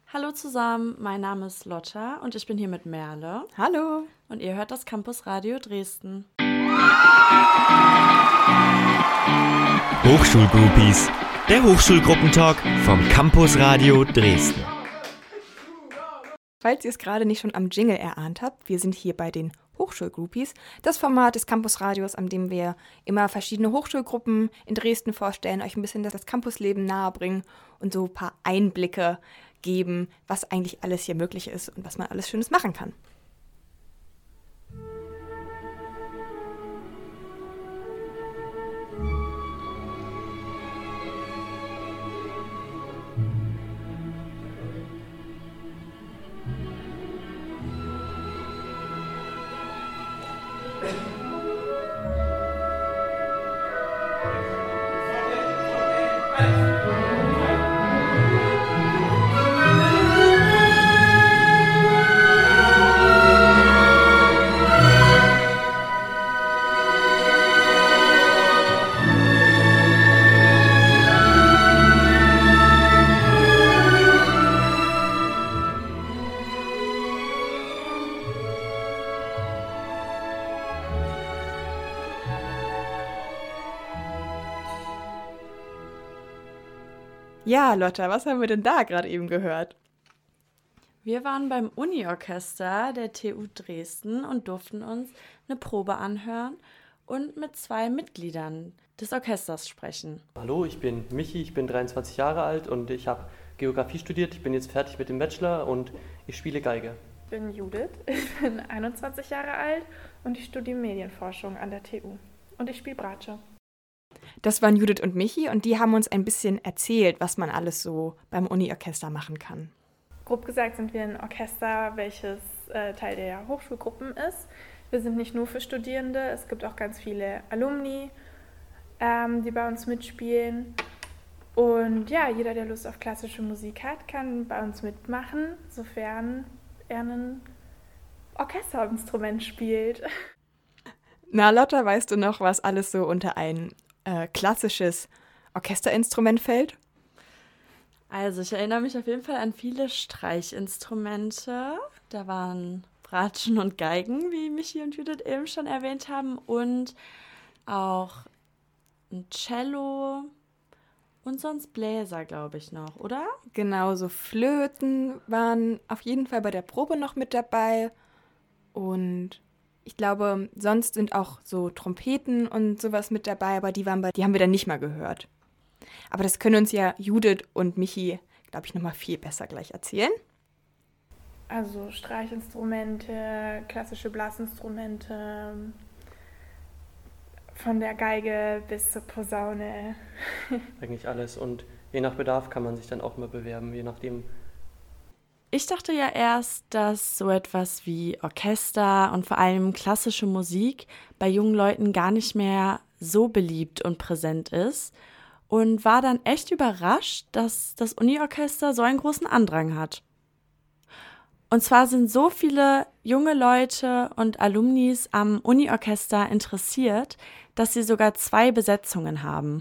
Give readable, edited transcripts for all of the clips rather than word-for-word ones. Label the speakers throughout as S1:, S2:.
S1: Hallo zusammen, mein Name ist Lotta und ich bin hier mit Merle.
S2: Hallo.
S1: Und ihr hört das Campus Radio Dresden.
S3: Hochschulgroupies, der Hochschulgruppentalk vom Campus Radio Dresden.
S2: Falls ihr es gerade nicht schon am Jingle erahnt habt, wir sind hier bei den Hochschulgroupies, das Format des Campusradios, an dem wir immer verschiedene Hochschulgruppen in Dresden vorstellen, euch ein bisschen das Campusleben nahebringen und so ein paar Einblicke geben, was eigentlich alles hier möglich ist und was man alles Schönes machen kann. Ja, Lotta, was haben wir denn da gerade eben gehört?
S1: Wir waren beim Uni-Orchester der TU Dresden und durften uns eine Probe anhören und mit 2 Mitgliedern des Orchesters sprechen.
S4: Hallo, ich bin Michi, ich bin 23 Jahre alt und ich habe Geografie studiert. Ich bin jetzt fertig mit dem Bachelor und ich spiele Geige.
S5: Ich bin Judith, ich bin 21 Jahre alt und ich studiere Medienforschung an der TU. Und ich spiele Bratsche.
S2: Das waren Judith und Michi und die haben uns ein bisschen erzählt, was man alles so beim Uni-Orchester machen kann.
S5: Grob gesagt sind wir ein Orchester, welches Teil der Hochschulgruppen ist. Wir sind nicht nur für Studierende, es gibt auch ganz viele Alumni, die bei uns mitspielen. Und ja, jeder, der Lust auf klassische Musik hat, kann bei uns mitmachen, sofern er ein Orchesterinstrument spielt.
S2: Na, Lotta, weißt du noch, was alles so unter ein klassisches Orchesterinstrument fällt?
S1: Also ich erinnere mich auf jeden Fall an viele Streichinstrumente. Da waren Bratschen und Geigen, wie Michi und Judith eben schon erwähnt haben, und auch ein Cello und sonst Bläser, glaube ich, noch, oder?
S2: Genau, so Flöten waren auf jeden Fall bei der Probe noch mit dabei und ich glaube, sonst sind auch so Trompeten und sowas mit dabei, aber die haben wir dann nicht mal gehört. Aber das können uns ja Judith und Michi, glaube ich, nochmal viel besser gleich erzählen.
S5: Also Streichinstrumente, klassische Blasinstrumente, von der Geige bis zur Posaune.
S4: Eigentlich alles und je nach Bedarf kann man sich dann auch mal bewerben, je nachdem.
S1: Ich dachte ja erst, dass so etwas wie Orchester und vor allem klassische Musik bei jungen Leuten gar nicht mehr so beliebt und präsent ist und war dann echt überrascht, dass das Uni-Orchester so einen großen Andrang hat. Und zwar sind so viele junge Leute und Alumnis am Uni-Orchester interessiert, dass sie sogar 2 Besetzungen haben.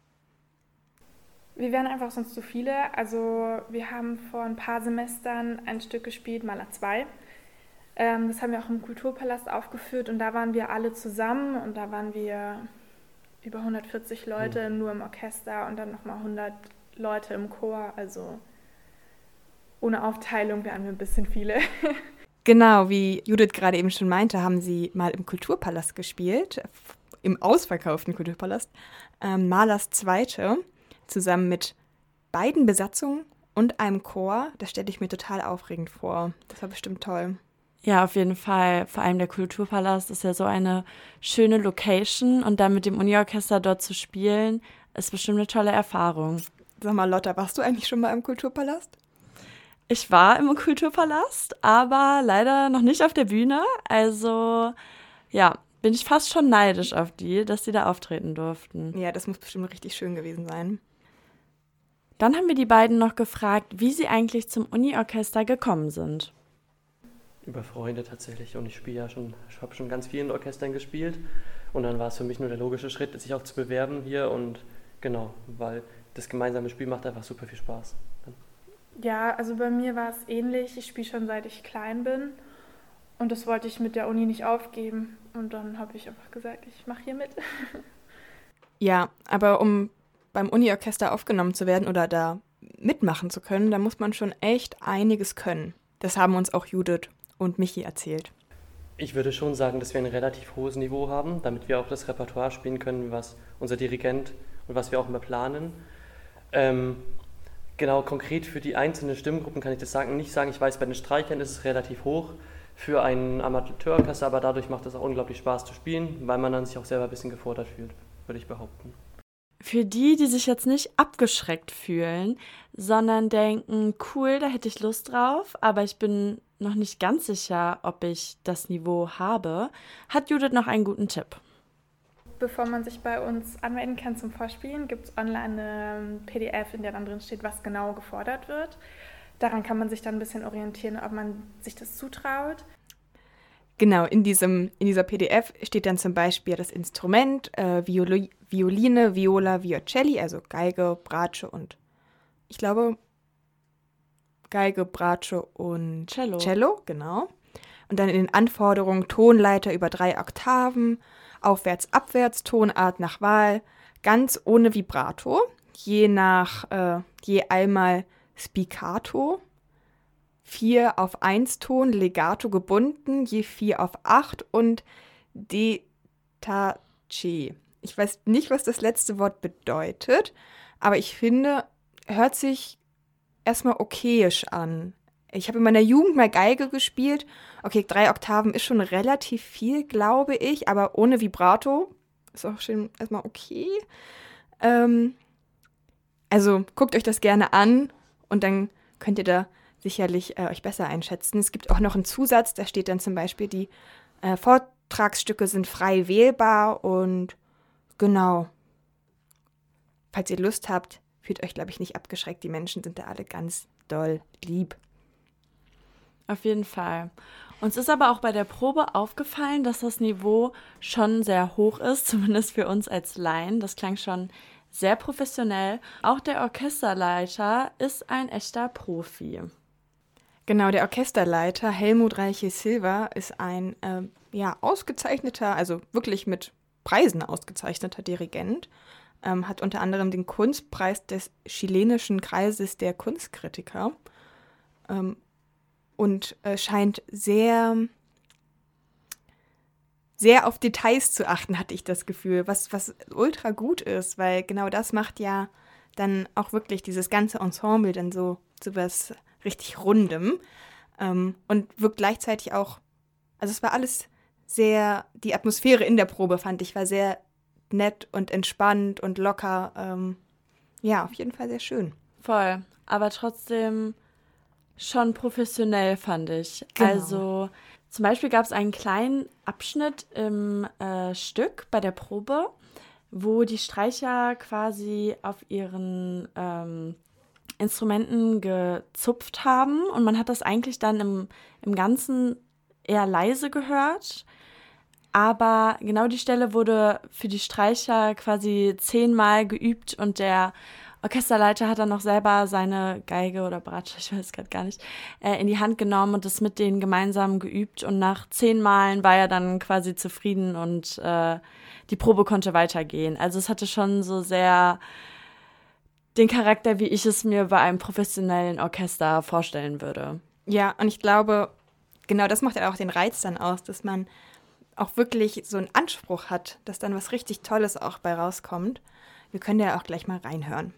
S5: Wir wären einfach sonst zu viele. Also wir haben vor ein paar Semestern ein Stück gespielt, Mahler 2. Das haben wir auch im Kulturpalast aufgeführt und da waren wir alle zusammen und da waren wir über 140 Leute nur im Orchester und dann nochmal 100 Leute im Chor. Also ohne Aufteilung wären wir ein bisschen viele.
S2: Genau, wie Judith gerade eben schon meinte, haben sie mal im Kulturpalast gespielt, im ausverkauften Kulturpalast, Mahlers 2. Zusammen mit beiden Besatzungen und einem Chor. Das stelle ich mir total aufregend vor. Das war bestimmt toll.
S1: Ja, auf jeden Fall. Vor allem der Kulturpalast ist ja so eine schöne Location und dann mit dem Uni-Orchester dort zu spielen, ist bestimmt eine tolle Erfahrung.
S2: Sag mal, Lotta, warst du eigentlich schon mal im Kulturpalast?
S1: Ich war im Kulturpalast, aber leider noch nicht auf der Bühne. Also ja, bin ich fast schon neidisch auf die, dass sie da auftreten durften.
S2: Ja, das muss bestimmt richtig schön gewesen sein.
S1: Dann haben wir die beiden noch gefragt, wie sie eigentlich zum Uni-Orchester gekommen sind.
S4: Über Freunde tatsächlich und ich habe schon ganz vielen Orchestern gespielt und dann war es für mich nur der logische Schritt, sich auch zu bewerben hier und genau, weil das gemeinsame Spiel macht einfach super viel Spaß.
S5: Ja, also bei mir war es ähnlich. Ich spiele schon seit ich klein bin und das wollte ich mit der Uni nicht aufgeben. Und dann habe ich einfach gesagt, ich mache hier mit.
S2: Ja, aber um beim Uni-Orchester aufgenommen zu werden oder da mitmachen zu können, da muss man schon echt einiges können. Das haben uns auch Judith und Michi erzählt.
S4: Ich würde schon sagen, dass wir ein relativ hohes Niveau haben, damit wir auch das Repertoire spielen können, was unser Dirigent und was wir auch immer planen. Genau, konkret für die einzelnen Stimmgruppen kann ich das nicht sagen. Ich weiß, bei den Streichern ist es relativ hoch für ein Amateurorchester, aber dadurch macht es auch unglaublich Spaß zu spielen, weil man dann sich auch selber ein bisschen gefordert fühlt, würde ich behaupten.
S1: Für die, die sich jetzt nicht abgeschreckt fühlen, sondern denken, cool, da hätte ich Lust drauf, aber ich bin noch nicht ganz sicher, ob ich das Niveau habe, hat Judith noch einen guten Tipp.
S5: Bevor man sich bei uns anmelden kann zum Vorspielen, gibt es online eine PDF, in der dann drin steht, was genau gefordert wird. Daran kann man sich dann ein bisschen orientieren, ob man sich das zutraut.
S2: Genau, in dieser PDF steht dann zum Beispiel das Instrument, Violine, Viola, Violoncelli, also Geige, Bratsche und ich glaube Geige, Bratsche und Cello, genau. Und dann in den Anforderungen Tonleiter über 3 Oktaven, Aufwärts, Abwärts, Tonart nach Wahl, ganz ohne Vibrato, je einmal Spiccato, 4 auf 1 Ton, Legato gebunden, je 4 auf 8 und Detaché. Ich weiß nicht, was das letzte Wort bedeutet, aber ich finde, hört sich erstmal okayisch an. Ich habe in meiner Jugend mal Geige gespielt. Okay, 3 Oktaven ist schon relativ viel, glaube ich, aber ohne Vibrato ist auch schon erstmal okay. Also guckt euch das gerne an und dann könnt ihr da sicherlich euch besser einschätzen. Es gibt auch noch einen Zusatz, da steht dann zum Beispiel, die Vortragsstücke sind frei wählbar und genau, falls ihr Lust habt, fühlt euch, glaube ich, nicht abgeschreckt. Die Menschen sind da alle ganz doll lieb.
S1: Auf jeden Fall. Uns ist aber auch bei der Probe aufgefallen, dass das Niveau schon sehr hoch ist, zumindest für uns als Laien. Das klang schon sehr professionell. Auch der Orchesterleiter ist ein echter Profi.
S2: Genau, der Orchesterleiter Helmut Reiche-Silva ist ein ausgezeichneter, also wirklich mit Preisen ausgezeichneter Dirigent. Hat unter anderem den Kunstpreis des chilenischen Kreises der Kunstkritiker und scheint sehr, sehr auf Details zu achten, hatte ich das Gefühl, was ultra gut ist, weil genau das macht ja dann auch wirklich dieses ganze Ensemble dann so was richtig Rundem und wirkt gleichzeitig auch, also es war alles sehr, die Atmosphäre in der Probe, fand ich, war sehr nett und entspannt und locker. Auf jeden Fall sehr schön.
S1: Voll, aber trotzdem schon professionell, fand ich.
S2: Genau.
S1: Also zum Beispiel gab es einen kleinen Abschnitt im Stück bei der Probe, wo die Streicher quasi auf ihren Instrumenten gezupft haben und man hat das eigentlich dann im Ganzen eher leise gehört. Aber genau die Stelle wurde für die Streicher quasi 10-mal geübt und der Orchesterleiter hat dann noch selber seine Geige oder Bratsche, ich weiß gerade gar nicht, in die Hand genommen und das mit denen gemeinsam geübt. Und nach 10 Malen war er dann quasi zufrieden und die Probe konnte weitergehen. Also es hatte schon so sehr den Charakter, wie ich es mir bei einem professionellen Orchester vorstellen würde.
S2: Ja, und ich glaube, genau das macht ja auch den Reiz dann aus, dass man auch wirklich so einen Anspruch hat, dass dann was richtig Tolles auch bei rauskommt. Wir können ja auch gleich mal reinhören.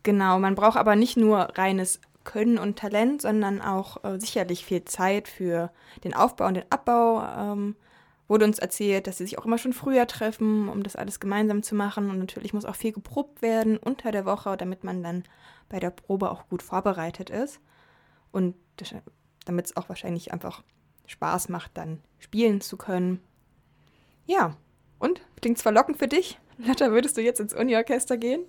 S2: Genau, man braucht aber nicht nur reines Können und Talent, sondern auch sicherlich viel Zeit für den Aufbau und den Abbau. Wurde uns erzählt, dass sie sich auch immer schon früher treffen, um das alles gemeinsam zu machen. Und natürlich muss auch viel geprobt werden unter der Woche, damit man dann bei der Probe auch gut vorbereitet ist. Und damit es auch wahrscheinlich einfach Spaß macht, dann spielen zu können. Ja, und? Klingt's verlockend für dich? Lotta, würdest du jetzt ins Uni-Orchester gehen?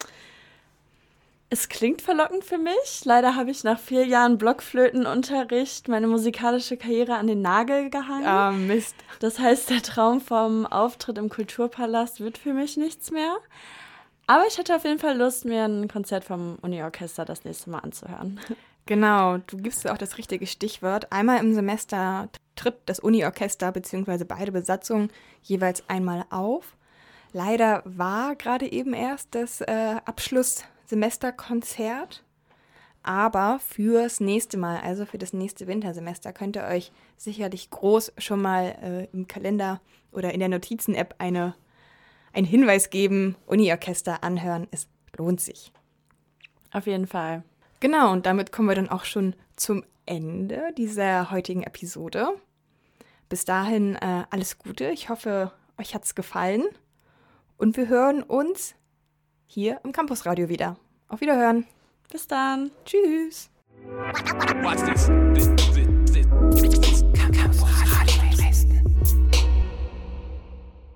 S1: Es klingt verlockend für mich. Leider habe ich nach 4 Jahren Blockflötenunterricht meine musikalische Karriere an den Nagel gehangen.
S2: Ah, Mist.
S1: Das heißt, der Traum vom Auftritt im Kulturpalast wird für mich nichts mehr. Aber ich hätte auf jeden Fall Lust, mir ein Konzert vom Uni-Orchester das nächste Mal anzuhören.
S2: Genau, du gibst auch das richtige Stichwort. Einmal im Semester tritt das Uni-Orchester bzw. beide Besatzungen jeweils einmal auf. Leider war gerade eben erst das Abschlusssemesterkonzert. Aber fürs nächste Mal, also für das nächste Wintersemester, könnt ihr euch sicherlich groß schon mal im Kalender oder in der Notizen-App einen Hinweis geben. Uni-Orchester anhören, es lohnt sich.
S1: Auf jeden Fall.
S2: Genau, und damit kommen wir dann auch schon zum Ende dieser heutigen Episode. Bis dahin alles Gute. Ich hoffe, euch hat's gefallen. Und wir hören uns hier im Campusradio wieder. Auf Wiederhören.
S1: Bis dann.
S2: Tschüss.
S6: Watch this. This Campus